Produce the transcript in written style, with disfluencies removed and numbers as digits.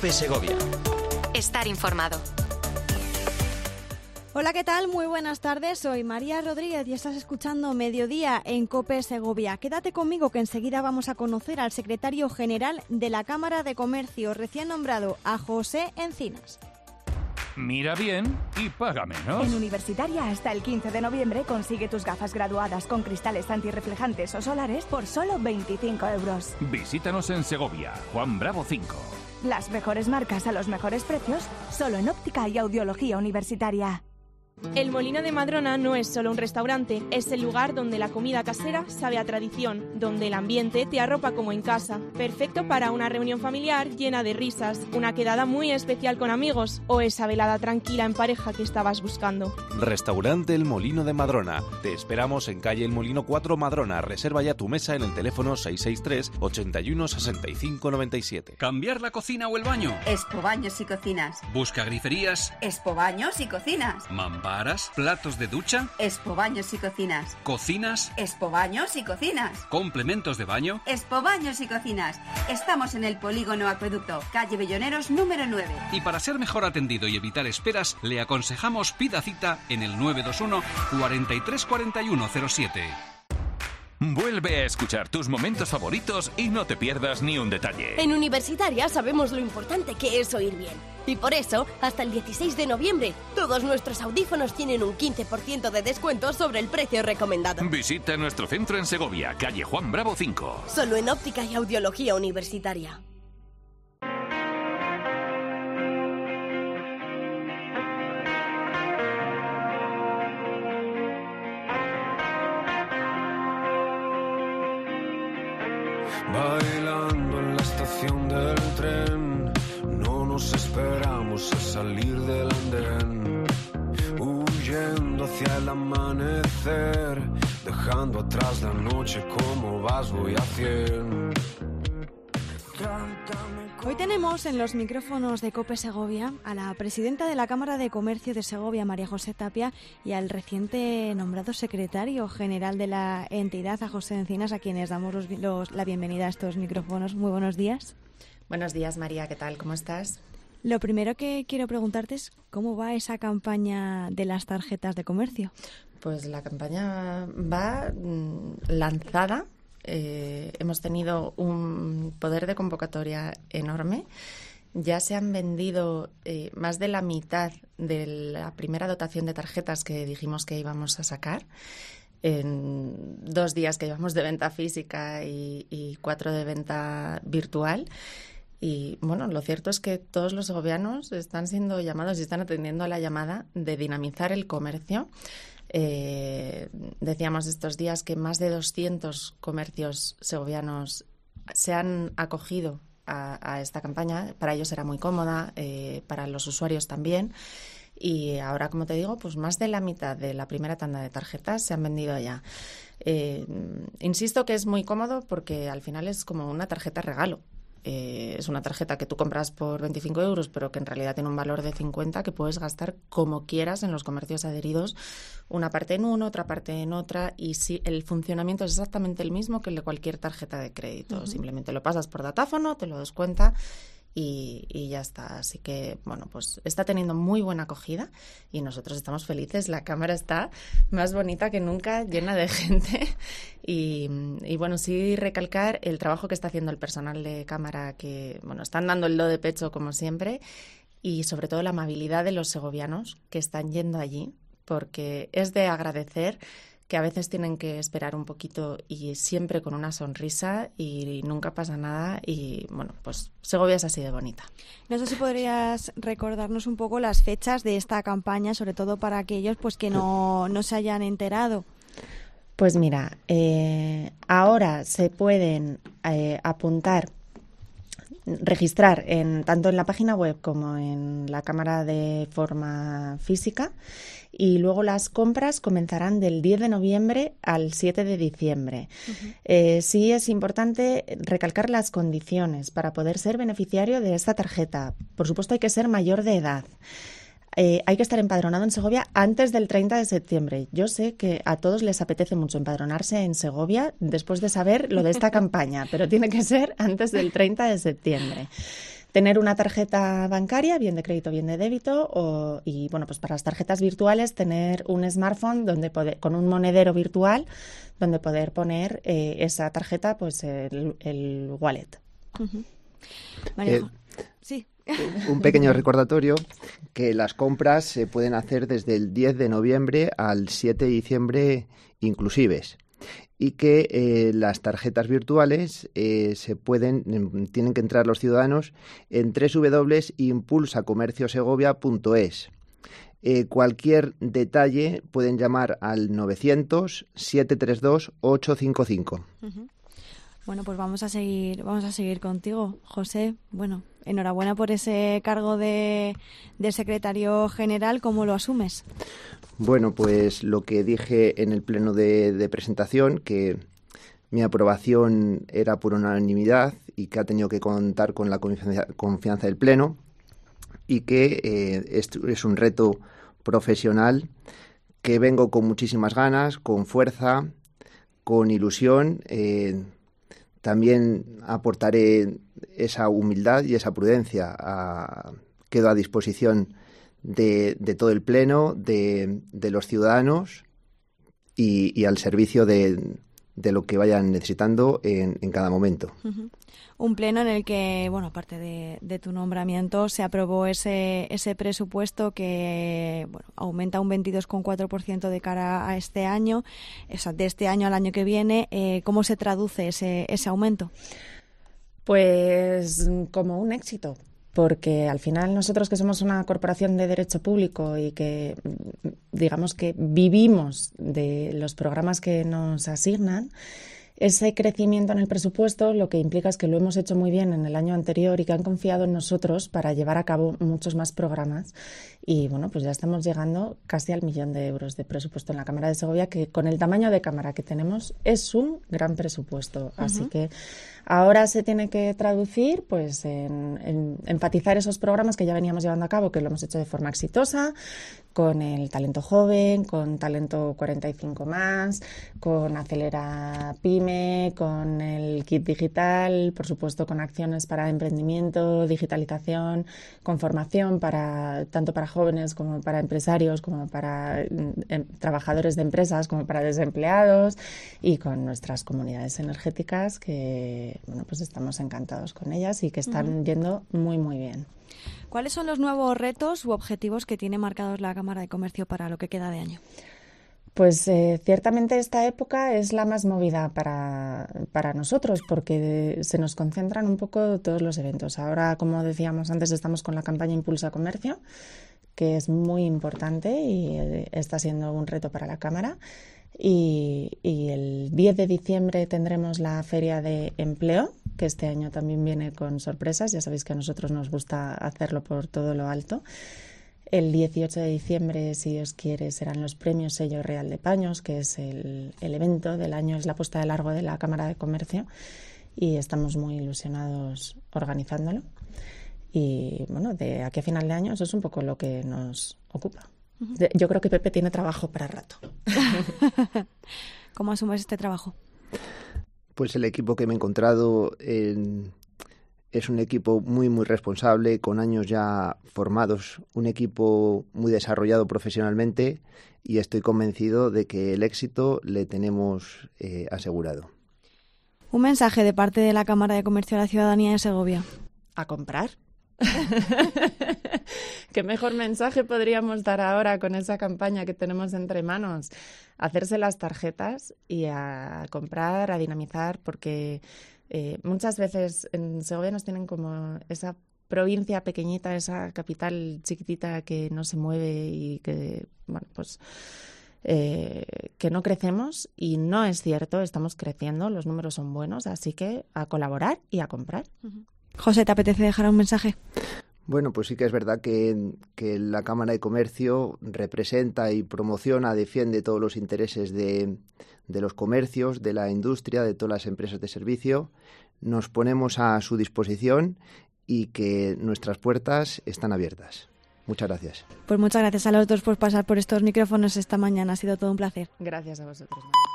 COPE Segovia. Estar informado. Hola, ¿qué tal? Muy buenas tardes. Soy María Rodríguez y estás escuchando Mediodía en COPE Segovia. Quédate conmigo que enseguida vamos a conocer al secretario general de la Cámara de Comercio recién nombrado, a José Encinas. Mira bien y paga menos. En Universitaria, hasta el 15 de noviembre, consigue tus gafas graduadas con cristales antirreflejantes o solares por solo 25 euros. Visítanos en Segovia, Juan Bravo 5. Las mejores marcas a los mejores precios, solo en óptica y audiología universitaria. El Molino de Madrona no es solo un restaurante, es el lugar donde la comida casera sabe a tradición, donde el ambiente te arropa como en casa, perfecto para una reunión familiar llena de risas, una quedada muy especial con amigos o esa velada tranquila en pareja que estabas buscando. Restaurante El Molino de Madrona. Te esperamos en calle El Molino 4 Madrona. Reserva ya tu mesa en el teléfono 663 81 65 97. ¿Cambiar la cocina o el baño? Expo Baños y Cocinas. ¿Busca griferías? Expo Baños y Cocinas. ¿Mamparas? ¿Platos de ducha? Expo Baños y Cocinas. ¿Cocinas? Expo Baños y Cocinas. ¿Complementos de baño? Expo Baños y Cocinas. Estamos en el Polígono Acueducto, calle Belloneros número 9. Y para ser mejor atendido y evitar esperas, le aconsejamos pida cita en el 921 43 41 07. Vuelve a escuchar tus momentos favoritos y no te pierdas ni un detalle. En Universitaria sabemos lo importante que es oír bien. Y por eso, hasta el 16 de noviembre, todos nuestros audífonos tienen un 15% de descuento sobre el precio recomendado. Visita nuestro centro en Segovia, calle Juan Bravo 5. Solo en óptica y audiología universitaria. Bailando en la estación del tren, no nos esperamos a salir del andén, huyendo hacia el amanecer, dejando atrás la noche. Como vas voy a 100. Hoy tenemos en los micrófonos de COPE Segovia a la presidenta de la Cámara de Comercio de Segovia, María José Tapia, y al reciente nombrado secretario general de la entidad, a José Encinas, a quienes damos la bienvenida a estos micrófonos. Muy buenos días. Buenos días, María. ¿Qué tal? ¿Cómo estás? Lo primero que quiero preguntarte es cómo va esa campaña de las tarjetas de comercio. Pues la campaña va lanzada. Hemos tenido un poder de convocatoria enorme. Ya se han vendido más de la mitad de la primera dotación de tarjetas que dijimos que íbamos a sacar en 2 días que llevamos de venta física y 4 de venta virtual. Y bueno, lo cierto es que todos los segovianos están siendo llamados y están atendiendo a la llamada de dinamizar el comercio. Decíamos estos días que más de 200 comercios segovianos se han acogido a esta campaña. Para ellos será muy cómoda, para los usuarios también. Y ahora, como te digo, pues más de la mitad de la primera tanda de tarjetas se han vendido ya. Insisto que es muy cómodo porque al final es como una tarjeta regalo. Es una tarjeta que tú compras por 25 euros, pero que en realidad tiene un valor de 50 que puedes gastar como quieras en los comercios adheridos, una parte en uno, otra parte en otra, y sí, el funcionamiento es exactamente el mismo que el de cualquier tarjeta de crédito. Simplemente lo pasas por datáfono, te lo descuenta y ya está. Así que, bueno, pues está teniendo muy buena acogida y nosotros estamos felices. La cámara está más bonita que nunca, llena de gente y bueno, sí recalcar el trabajo que está haciendo el personal de cámara, que, bueno, están dando el do de pecho como siempre, y sobre todo la amabilidad de los segovianos que están yendo allí, porque es de agradecer que a veces tienen que esperar un poquito y siempre con una sonrisa y nunca pasa nada y, bueno, pues Segovia es así de bonita. No sé si podrías recordarnos un poco las fechas de esta campaña, sobre todo para aquellos pues que no se hayan enterado. Pues mira, ahora se pueden registrar tanto en la página web como en la cámara de forma física, y luego las compras comenzarán del 10 de noviembre al 7 de diciembre. Sí es importante recalcar las condiciones para poder ser beneficiario de esta tarjeta. Por supuesto, hay que ser mayor de edad. Hay que estar empadronado en Segovia antes del 30 de septiembre. Yo sé que a todos les apetece mucho empadronarse en Segovia después de saber lo de esta campaña, pero tiene que ser antes del 30 de septiembre. tener una tarjeta bancaria, bien de crédito, bien de débito, y bueno, pues para las tarjetas virtuales tener un smartphone con un monedero virtual donde poder poner esa tarjeta, pues el wallet. Sí. Un pequeño recordatorio que las compras se pueden hacer desde el 10 de noviembre al 7 de diciembre inclusives. Y que las tarjetas virtuales tienen que entrar los ciudadanos en www.impulsacomerciosegovia.es. Cualquier detalle pueden llamar al 900-732-855. Bueno, pues vamos a seguir contigo, José. Bueno, enhorabuena por ese cargo de secretario general. ¿Cómo lo asumes? Bueno, pues lo que dije en el pleno de presentación, que mi aprobación era por unanimidad y que ha tenido que contar con la confianza del pleno, y que es un reto profesional que vengo con muchísimas ganas, con fuerza, con ilusión. También aportaré esa humildad y esa prudencia. Quedo a disposición de todo el pleno, de los ciudadanos y al servicio de lo que vayan necesitando en cada momento. Uh-huh. Un pleno en el que, bueno, aparte de tu nombramiento, se aprobó ese presupuesto que aumenta un 22,4% de cara a este año, de este año al año que viene. ¿Cómo se traduce ese aumento? Pues como un éxito, porque al final nosotros, que somos una corporación de derecho público y que digamos que vivimos de los programas que nos asignan, ese crecimiento en el presupuesto lo que implica es que lo hemos hecho muy bien en el año anterior y que han confiado en nosotros para llevar a cabo muchos más programas. Y bueno, pues ya estamos llegando casi al 1.000.000 de euros de presupuesto en la Cámara de Segovia, que con el tamaño de Cámara que tenemos es un gran presupuesto. Uh-huh. Así que ahora se tiene que traducir pues en enfatizar esos programas que ya veníamos llevando a cabo, que lo hemos hecho de forma exitosa, con el talento joven, con talento 45+, con Acelera Pyme, con el kit digital, por supuesto con acciones para emprendimiento, digitalización, con formación tanto para jóvenes como para empresarios, como para trabajadores de empresas, como para desempleados, y con nuestras comunidades energéticas que, bueno, pues estamos encantados con ellas y que están yendo muy, muy bien. ¿Cuáles son los nuevos retos u objetivos que tiene marcados la Cámara de Comercio para lo que queda de año? Pues ciertamente esta época es la más movida para nosotros, porque se nos concentran un poco todos los eventos. Ahora, como decíamos antes, estamos con la campaña Impulsa Comercio, que es muy importante y está siendo un reto para la Cámara. Y el 10 de diciembre tendremos la Feria de Empleo, que este año también viene con sorpresas. Ya sabéis que a nosotros nos gusta hacerlo por todo lo alto. El 18 de diciembre, si Dios quiere, serán los premios Sello Real de Paños, que es el evento del año, es la puesta de largo de la Cámara de Comercio, y estamos muy ilusionados organizándolo. Y bueno, de aquí a final de año eso es un poco lo que nos ocupa. Yo creo que Pepe tiene trabajo para rato. ¿Cómo asumes este trabajo? Pues el equipo que me he encontrado es un equipo muy, muy responsable, con años ya formados, un equipo muy desarrollado profesionalmente, y estoy convencido de que el éxito le tenemos asegurado. Un mensaje de parte de la Cámara de Comercio a la ciudadanía de Segovia. A comprar. ¿Qué mejor mensaje podríamos dar ahora con esa campaña que tenemos entre manos? Hacerse las tarjetas y a comprar, a dinamizar, porque muchas veces en Segovia nos tienen como esa provincia pequeñita, esa capital chiquitita que no se mueve y que, bueno, pues que no crecemos, y no es cierto, estamos creciendo, los números son buenos, así que a colaborar y a comprar. Uh-huh. José, ¿te apetece dejar un mensaje? Bueno, pues sí que es verdad que la Cámara de Comercio representa y promociona, defiende todos los intereses de los comercios, de la industria, de todas las empresas de servicio. Nos ponemos a su disposición y que nuestras puertas están abiertas. Muchas gracias. Pues muchas gracias a los dos por pasar por estos micrófonos esta mañana. Ha sido todo un placer. Gracias a vosotros.